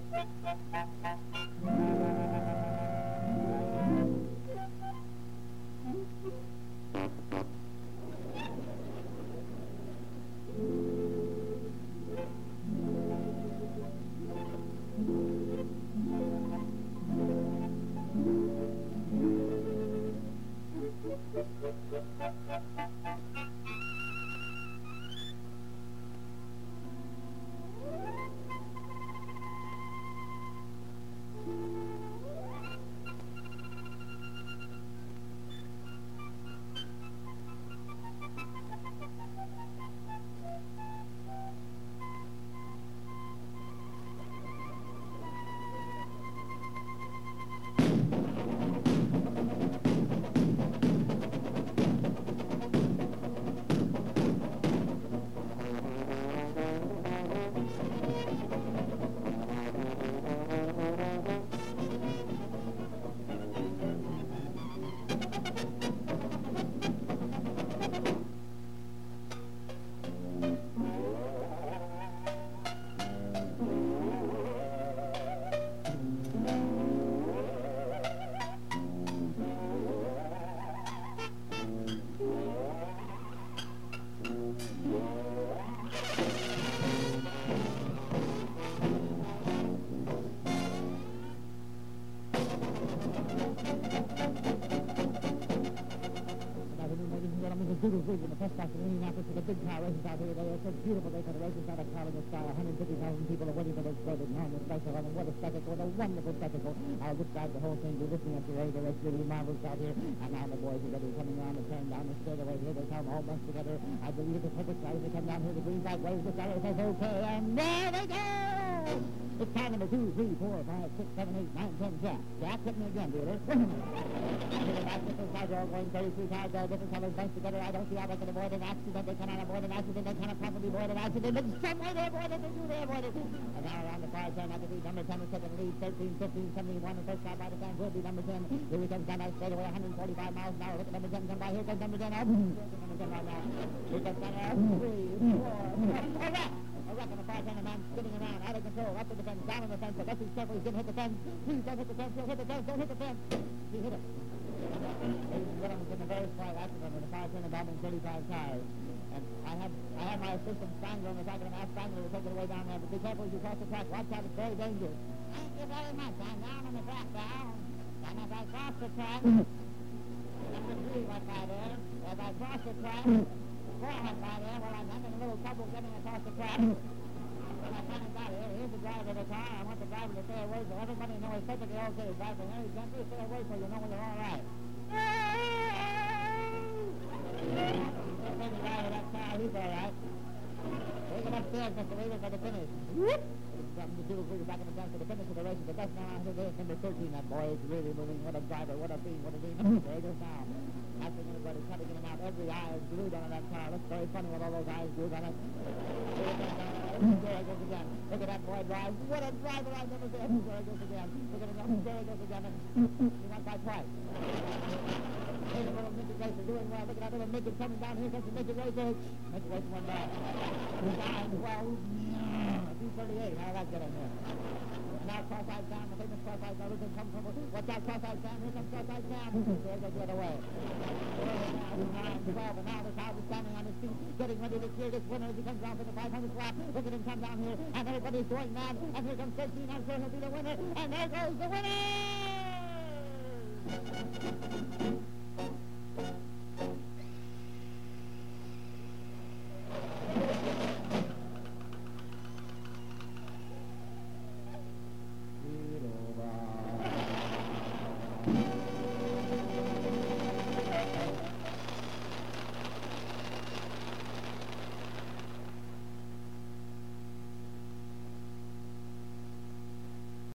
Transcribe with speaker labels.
Speaker 1: In the first class in Indianapolis with the big car races out here. They are so beautiful. They could race out of college style. 150,000 people are waiting for this great enormous spectacle. And what a spectacle. What a wonderful spectacle. I'll describe the whole thing. You're listening at the radio. It's really marvelous out here. And now the boys are ready coming around and turn down the straightaway. Here they come all bunched together. I believe it's a perfect size. They come down here. The green flag waves. The arrow says okay. And there they go! It's time number 2, 3, 4, 5, 6, 7, 8, 9, 10, Jack. Jack, hit me again, dealer. Different cars are all going 33 cars, all different colors bunched together. I don't see how they can avoid an accident. They cannot avoid an accident. They cannot possibly avoid an accident. But some way they avoid it. They do. They avoid it. And now around the far turn, I can see number 10 in second lead, 13, 15, 71. The first car by the time will be number 10. Here he comes down that straightaway, 145 miles an hour. Look at number 10 come by. Here comes number 10 up. Number 10 right now. Here comes down there. 3, 4, all right. A wreck on the far turn, a man spinning around, out of control, up to the fence, down on the fence, but Leslie's careful, he's going to hit the fence. Please don't hit the fence, he'll hit the fence, don't hit the fence. He hit it. Ladies and gentlemen, in a very slight accident in the far turn involving 35 cars. And I have my assistant Spangler on the back of the mask. Spangler will take it away down there, but be careful as you cross the track. Watch out, it's very dangerous. Thank you very much. I'm down on the track now. And as I cross the track, number 3 went by there. As I cross the track, 4 went by there. Well, I'm having a little trouble getting across the track. When I finally got here, here's the driver of the car. I want the driver to stay away so everybody knows it's perfectly okay. Driver, hey, gently stay away so you know when you're all right. The driver of that car, he's all right. Take him upstairs, Mr. Weaver, for the finish. The two will back in the gun for the finish of the race. The best now out of this, number 13. That boy is really moving. What a driver, what a thing, what a thing. There he goes now. Asking everybody, cutting in and out. Every eye is glued on that car. Looks very funny with all those eyes glued on it. There he goes again. Look at that boy drive. What a driver I've never seen. There he goes again. Look at him. There he goes again. And he went by twice. Here's a little midget racer doing well. Look at that little midget coming down. Here comes the midget racer. Midget racer went back. 9, 12, 238. How did that get in here? Now cross-eyed Sam, the famous cross-eyed Sam, who comes from, watch out, cross-eyed Sam, here comes cross-eyed Sam. There goes the other way. 9, 12, and now the crowd is standing on his feet, getting ready to cheer this winner as he comes down for the 500th lap. Look at him come down here, and everybody's going mad, and here comes 13, I'm sure he'll be the winner, and there goes the winner!